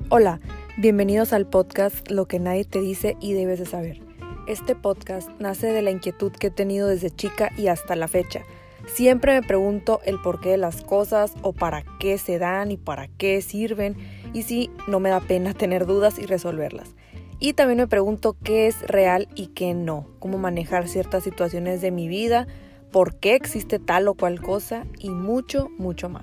Hola, bienvenidos al podcast Lo que nadie te dice y debes de saber. Este podcast nace de la inquietud que he tenido desde chica y hasta la fecha. Siempre me pregunto el porqué de las cosas o para qué se dan y para qué sirven, y sí, no me da pena tener dudas y resolverlas. Y también me pregunto qué es real y qué no, cómo manejar ciertas situaciones de mi vida, por qué existe tal o cual cosa y mucho, mucho más.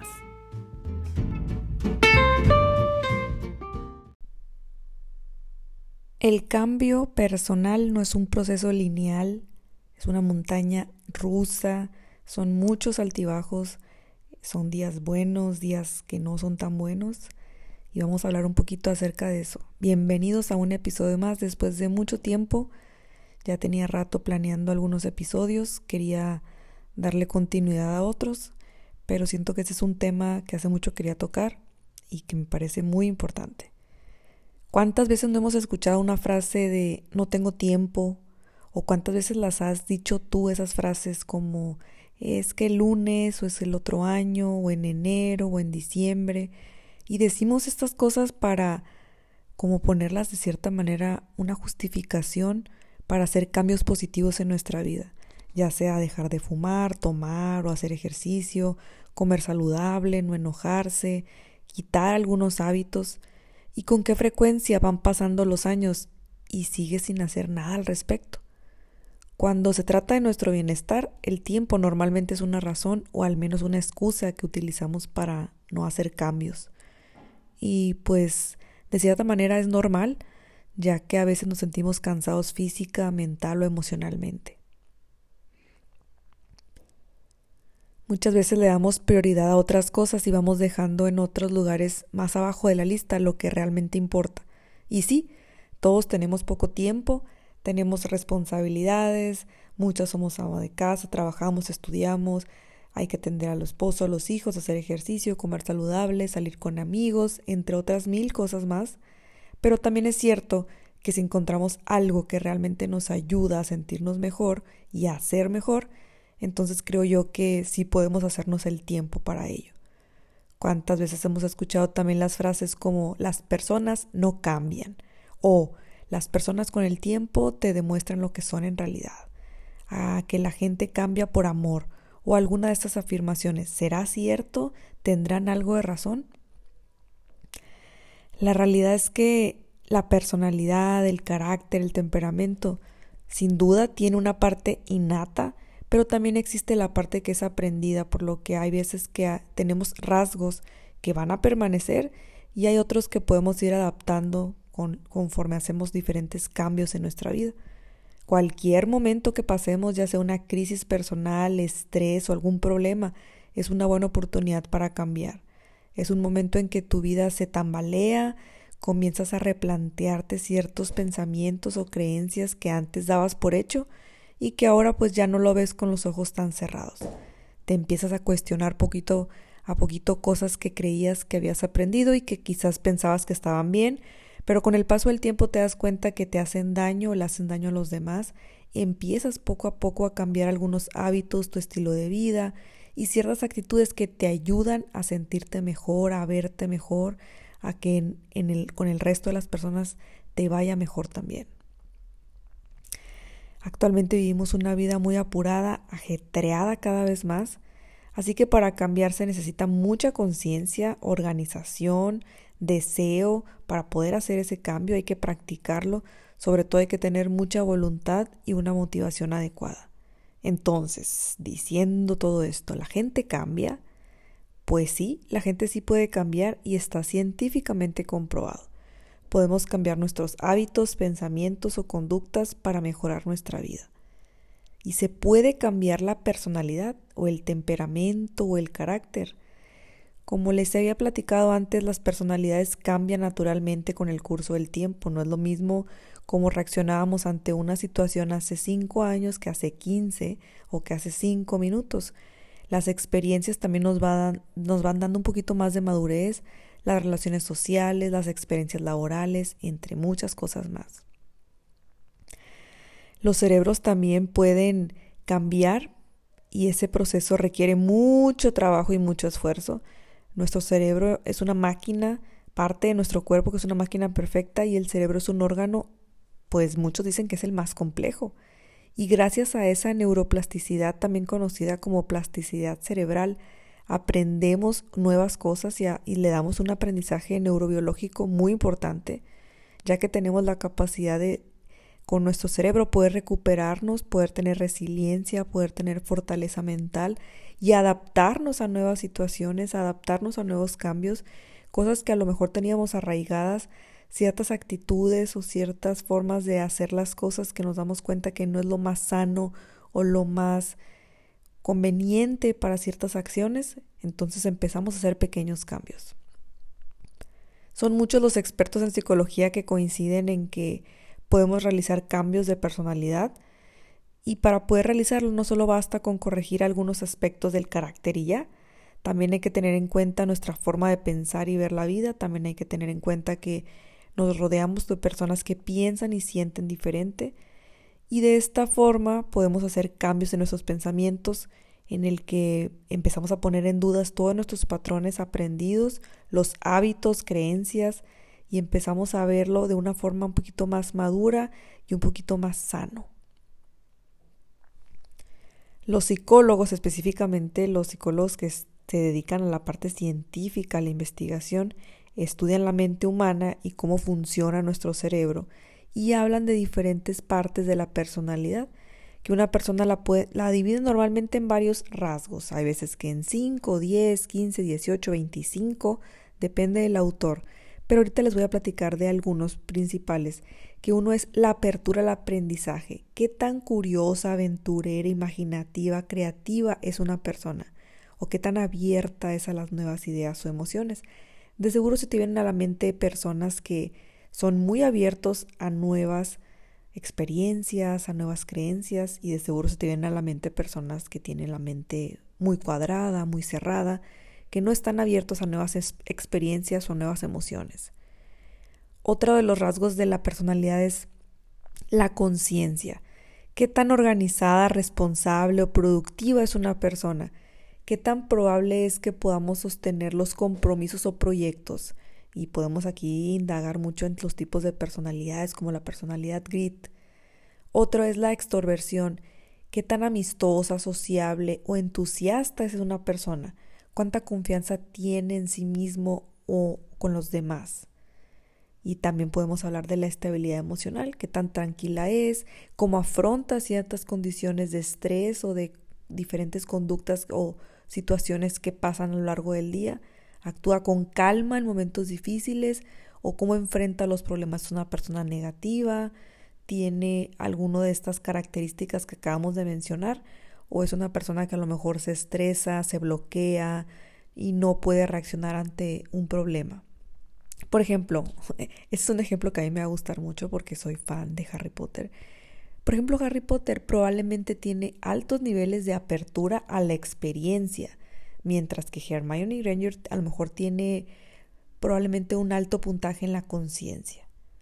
El cambio personal no es un proceso lineal, es una montaña rusa, son muchos altibajos, son días buenos, días que no son tan buenos, y vamos a hablar un poquito acerca de eso. Bienvenidos a un episodio más después de mucho tiempo. Ya tenía rato planeando algunos episodios, quería darle continuidad a otros, pero siento que este es un tema que hace mucho quería tocar y que me parece muy importante. ¿Cuántas veces no hemos escuchado una frase de no tengo tiempo? ¿O cuántas veces las has dicho tú esas frases como es que el lunes o es el otro año o en enero o en diciembre? Y decimos estas cosas para como ponerlas de cierta manera una justificación para hacer cambios positivos en nuestra vida, ya sea dejar de fumar, tomar o hacer ejercicio, comer saludable, no enojarse, quitar algunos hábitos. ¿Y con qué frecuencia van pasando los años y sigues sin hacer nada al respecto? Cuando se trata de nuestro bienestar, el tiempo normalmente es una razón o al menos una excusa que utilizamos para no hacer cambios. Y pues de cierta manera es normal, ya que a veces nos sentimos cansados física, mental o emocionalmente. Muchas veces le damos prioridad a otras cosas y vamos dejando en otros lugares más abajo de la lista lo que realmente importa. Y sí, todos tenemos poco tiempo, tenemos responsabilidades, muchos somos ama de casa, trabajamos, estudiamos, hay que atender al esposo, a los hijos, hacer ejercicio, comer saludable, salir con amigos, entre otras 1000 cosas más. Pero también es cierto que si encontramos algo que realmente nos ayuda a sentirnos mejor y a ser mejor, entonces creo yo que sí podemos hacernos el tiempo para ello. ¿Cuántas veces hemos escuchado también las frases como las personas no cambian? O las personas con el tiempo te demuestran lo que son en realidad. Que la gente cambia por amor. O alguna de estas afirmaciones, ¿será cierto? ¿Tendrán algo de razón? La realidad es que la personalidad, el carácter, el temperamento, sin duda tiene una parte innata, pero también existe la parte que es aprendida, por lo que hay veces que tenemos rasgos que van a permanecer y hay otros que podemos ir adaptando conforme hacemos diferentes cambios en nuestra vida. Cualquier momento que pasemos, ya sea una crisis personal, estrés o algún problema, es una buena oportunidad para cambiar. Es un momento en que tu vida se tambalea, comienzas a replantearte ciertos pensamientos o creencias que antes dabas por hecho y que ahora pues ya no lo ves con los ojos tan cerrados. Te empiezas a cuestionar poquito a poquito cosas que creías que habías aprendido y que quizás pensabas que estaban bien, pero con el paso del tiempo te das cuenta que te hacen daño o le hacen daño a los demás. Empiezas poco a poco a cambiar algunos hábitos, tu estilo de vida y ciertas actitudes que te ayudan a sentirte mejor, a verte mejor, a que con el resto de las personas te vaya mejor también. Actualmente vivimos una vida muy apurada, ajetreada cada vez más, así que para cambiar se necesita mucha conciencia, organización, deseo. Para poder hacer ese cambio hay que practicarlo, sobre todo hay que tener mucha voluntad y una motivación adecuada. Entonces, diciendo todo esto, ¿la gente cambia? Pues sí, la gente sí puede cambiar y está científicamente comprobado. Podemos cambiar nuestros hábitos, pensamientos o conductas para mejorar nuestra vida. Y se puede cambiar la personalidad o el temperamento o el carácter. Como les había platicado antes, las personalidades cambian naturalmente con el curso del tiempo. No es lo mismo cómo reaccionábamos ante una situación hace 5 años que hace 15 o que hace 5 minutos. Las experiencias también nos van dando un poquito más de madurez, las relaciones sociales, las experiencias laborales, entre muchas cosas más. Los cerebros también pueden cambiar y ese proceso requiere mucho trabajo y mucho esfuerzo. Nuestro cerebro es una máquina parte de nuestro cuerpo que es una máquina perfecta y el cerebro es un órgano, pues muchos dicen que es el más complejo. Y gracias a esa neuroplasticidad, también conocida como plasticidad cerebral, aprendemos nuevas cosas y le damos un aprendizaje neurobiológico muy importante, ya que tenemos la capacidad de, con nuestro cerebro, poder recuperarnos, poder tener resiliencia, poder tener fortaleza mental y adaptarnos a nuevas situaciones, adaptarnos a nuevos cambios, cosas que a lo mejor teníamos arraigadas, ciertas actitudes o ciertas formas de hacer las cosas que nos damos cuenta que no es lo más sano o lo más conveniente para ciertas acciones, entonces empezamos a hacer pequeños cambios. Son muchos los expertos en psicología que coinciden en que podemos realizar cambios de personalidad y para poder realizarlo no solo basta con corregir algunos aspectos del carácter y ya, también hay que tener en cuenta nuestra forma de pensar y ver la vida, también hay que tener en cuenta que nos rodeamos de personas que piensan y sienten diferente y de esta forma podemos hacer cambios en nuestros pensamientos en el que empezamos a poner en dudas todos nuestros patrones aprendidos, los hábitos, creencias y empezamos a verlo de una forma un poquito más madura y un poquito más sano. Los psicólogos, específicamente los psicólogos que se dedican a la parte científica, a la investigación, estudian la mente humana y cómo funciona nuestro cerebro y hablan de diferentes partes de la personalidad, que una persona la divide normalmente en varios rasgos. Hay veces que en 5, 10, 15, 18, 25, depende del autor. Pero ahorita les voy a platicar de algunos principales, que uno es la apertura al aprendizaje. ¿Qué tan curiosa, aventurera, imaginativa, creativa es una persona? ¿O qué tan abierta es a las nuevas ideas o emociones? De seguro se te vienen a la mente personas que son muy abiertos a nuevas experiencias, a nuevas creencias y de seguro se te vienen a la mente personas que tienen la mente muy cuadrada, muy cerrada, que no están abiertos a nuevas experiencias o nuevas emociones. Otro de los rasgos de la personalidad es la conciencia. ¿Qué tan organizada, responsable o productiva es una persona? ¿Qué tan probable es que podamos sostener los compromisos o proyectos? Y podemos aquí indagar mucho en los tipos de personalidades como la personalidad grit. Otro es la extroversión. ¿Qué tan amistosa, sociable o entusiasta es una persona? ¿Cuánta confianza tiene en sí mismo o con los demás? Y también podemos hablar de la estabilidad emocional, qué tan tranquila es, cómo afronta ciertas condiciones de estrés o de diferentes conductas o situaciones que pasan a lo largo del día, actúa con calma en momentos difíciles o cómo enfrenta los problemas. Es una persona negativa, tiene alguna de estas características que acabamos de mencionar o es una persona que a lo mejor se estresa, se bloquea y no puede reaccionar ante un problema. Por ejemplo, este es un ejemplo que a mí me va a gustar mucho porque soy fan de Harry Potter. Por ejemplo, Harry Potter probablemente tiene altos niveles de apertura a la experiencia, mientras que Hermione Granger a lo mejor tiene probablemente un alto puntaje en la conciencia.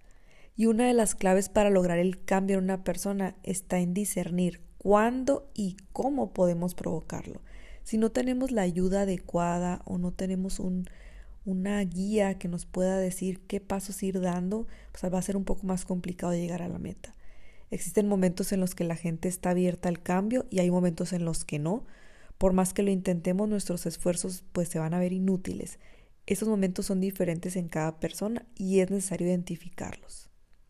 Y una de las claves para lograr el cambio en una persona está en discernir cuándo y cómo podemos provocarlo. Si no tenemos la ayuda adecuada o no tenemos una guía que nos pueda decir qué pasos ir dando, pues va a ser un poco más complicado llegar a la meta. Existen momentos en los que la gente está abierta al cambio y hay momentos en los que no. Por más que lo intentemos, nuestros esfuerzos pues se van a ver inútiles. Esos momentos son diferentes en cada persona y es necesario identificarlos.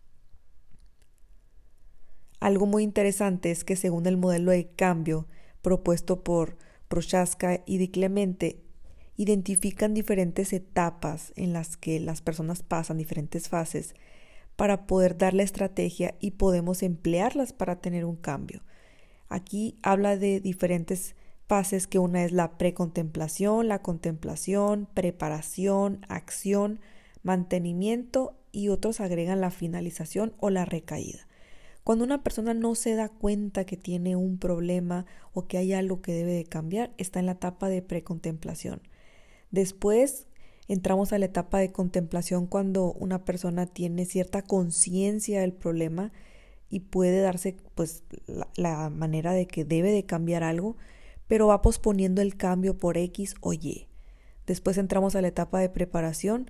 Algo muy interesante es que según el modelo de cambio propuesto por Prochaska y Di Clemente, identifican diferentes etapas en las que las personas pasan, diferentes fases, para poder dar la estrategia y podemos emplearlas para tener un cambio. Aquí habla de diferentes fases, que una es la precontemplación, la contemplación, preparación, acción, mantenimiento y otros agregan la finalización o la recaída. Cuando una persona no se da cuenta que tiene un problema o que hay algo que debe de cambiar, está en la etapa de precontemplación. Después entramos a la etapa de contemplación cuando una persona tiene cierta conciencia del problema y puede darse pues la manera de que debe de cambiar algo, pero va posponiendo el cambio por X o Y. Después entramos a la etapa de preparación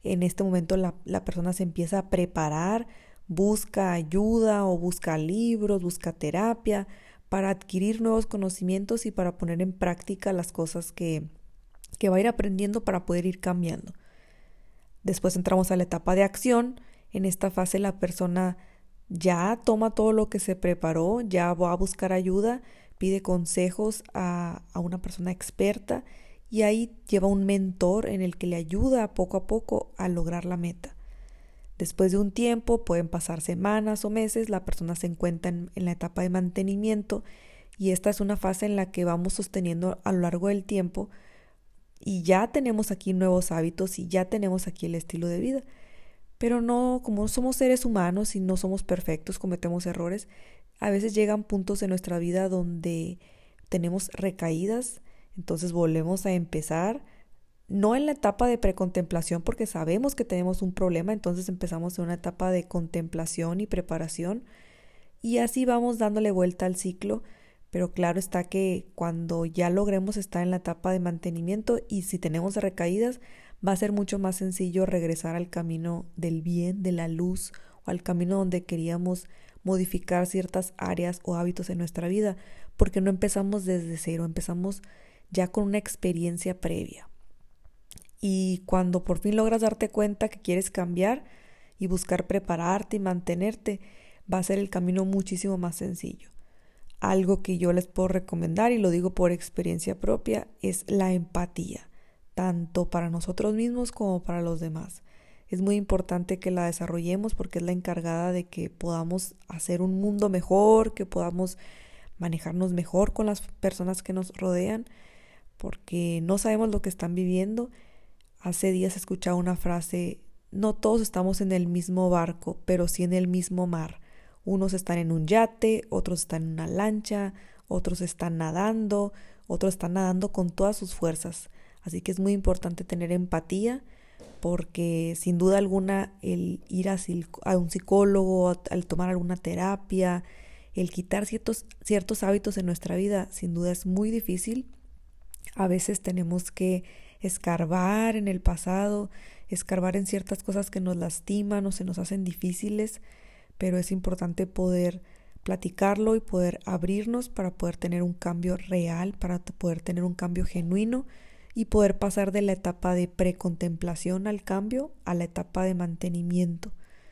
En este momento la persona se empieza a preparar, busca ayuda o busca libros, busca terapia para adquirir nuevos conocimientos y para poner en práctica las cosas que va a ir aprendiendo para poder ir cambiando. Después entramos a la etapa de acción. En esta fase la persona ya toma todo lo que se preparó, ya va a buscar ayuda, pide consejos a una persona experta y ahí lleva un mentor en el que le ayuda poco a poco a lograr la meta. Después de un tiempo, pueden pasar semanas o meses, la persona se encuentra en la etapa de mantenimiento y esta es una fase en la que vamos sosteniendo a lo largo del tiempo y ya tenemos aquí nuevos hábitos y ya tenemos aquí el estilo de vida. Pero no, como somos seres humanos y no somos perfectos, cometemos errores, a veces llegan puntos en nuestra vida donde tenemos recaídas, entonces volvemos a empezar, no en la etapa de precontemplación porque sabemos que tenemos un problema, entonces empezamos en una etapa de contemplación y preparación y así vamos dándole vuelta al ciclo, pero claro está que cuando ya logremos estar en la etapa de mantenimiento y si tenemos recaídas, va a ser mucho más sencillo regresar al camino del bien, de la luz o al camino donde queríamos modificar ciertas áreas o hábitos en nuestra vida, porque no empezamos desde cero, empezamos ya con una experiencia previa. Y cuando por fin logras darte cuenta que quieres cambiar y buscar prepararte y mantenerte, va a ser el camino muchísimo más sencillo. Algo que yo les puedo recomendar, y lo digo por experiencia propia, es la empatía, tanto para nosotros mismos como para los demás. Es muy importante que la desarrollemos porque es la encargada de que podamos hacer un mundo mejor, que podamos manejarnos mejor con las personas que nos rodean, porque no sabemos lo que están viviendo. Hace días escuchaba una frase, no todos estamos en el mismo barco, pero sí en el mismo mar. Unos están en un yate, otros están en una lancha, otros están nadando, otros están nadando con todas sus fuerzas. Así que es muy importante tener empatía porque sin duda alguna el ir a un psicólogo, al tomar alguna terapia, el quitar ciertos hábitos en nuestra vida, sin duda es muy difícil. A veces tenemos que escarbar en el pasado, escarbar en ciertas cosas que nos lastiman o se nos hacen difíciles, pero es importante poder platicarlo y poder abrirnos para poder tener un cambio real, para poder tener un cambio genuino y poder pasar de la etapa de precontemplación al cambio a la etapa de mantenimiento.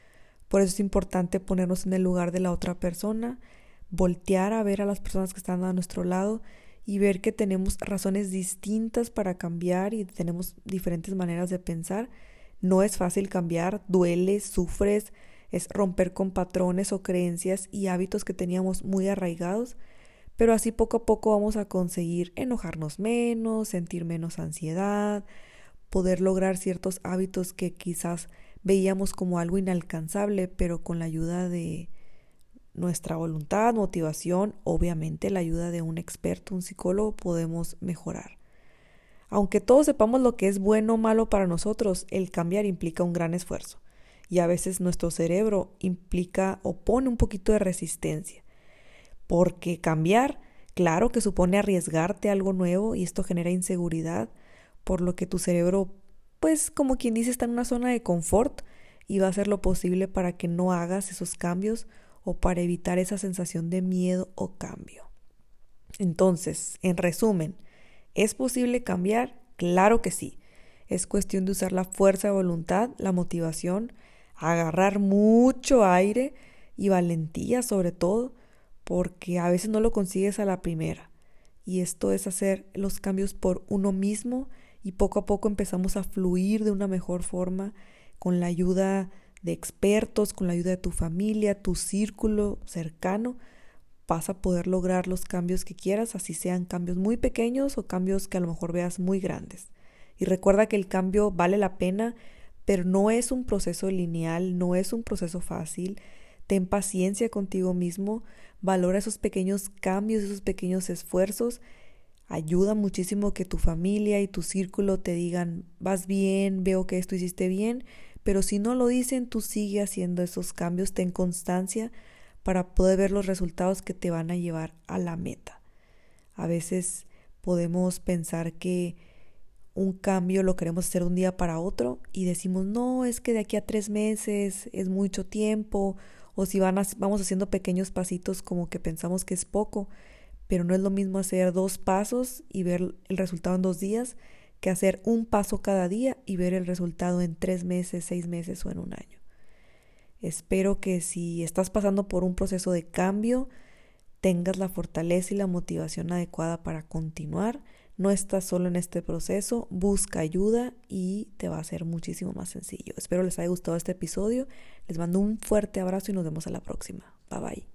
Por eso es importante ponernos en el lugar de la otra persona, voltear a ver a las personas que están a nuestro lado y ver que tenemos razones distintas para cambiar y tenemos diferentes maneras de pensar. No es fácil cambiar, duele, sufres, es romper con patrones o creencias y hábitos que teníamos muy arraigados, pero así poco a poco vamos a conseguir enojarnos menos, sentir menos ansiedad, poder lograr ciertos hábitos que quizás veíamos como algo inalcanzable, pero con la ayuda de nuestra voluntad, motivación, obviamente la ayuda de un experto, un psicólogo, podemos mejorar. Aunque todos sepamos lo que es bueno o malo para nosotros, el cambiar implica un gran esfuerzo y a veces nuestro cerebro implica o pone un poquito de resistencia. Porque cambiar, claro que supone arriesgarte a algo nuevo y esto genera inseguridad, por lo que tu cerebro, pues como quien dice, está en una zona de confort y va a hacer lo posible para que no hagas esos cambios o para evitar esa sensación de miedo o cambio. Entonces, en resumen, ¿es posible cambiar? Claro que sí. Es cuestión de usar la fuerza de voluntad, la motivación, agarrar mucho aire y valentía sobre todo, porque a veces no lo consigues a la primera. Y esto es hacer los cambios por uno mismo y poco a poco empezamos a fluir de una mejor forma con la ayuda de expertos, con la ayuda de tu familia, tu círculo cercano. Vas a poder lograr los cambios que quieras, así sean cambios muy pequeños o cambios que a lo mejor veas muy grandes. Y recuerda que el cambio vale la pena, pero no es un proceso lineal, no es un proceso fácil. Ten paciencia contigo mismo, valora esos pequeños cambios, esos pequeños esfuerzos. Ayuda muchísimo que tu familia y tu círculo te digan, vas bien, veo que esto hiciste bien, pero si no lo dicen, tú sigue haciendo esos cambios, ten constancia para poder ver los resultados que te van a llevar a la meta. A veces podemos pensar que un cambio lo queremos hacer de un día para otro y decimos, no, es que de aquí a 3 meses es mucho tiempo, o si vamos haciendo pequeños pasitos como que pensamos que es poco, pero no es lo mismo hacer 2 pasos y ver el resultado en 2 días que hacer un paso cada día y ver el resultado en 3 meses, 6 meses o en un año. Espero que si estás pasando por un proceso de cambio, tengas la fortaleza y la motivación adecuada para continuar. No estás solo en este proceso, busca ayuda y te va a ser muchísimo más sencillo. Espero les haya gustado este episodio. Les mando un fuerte abrazo y nos vemos a la próxima. Bye bye.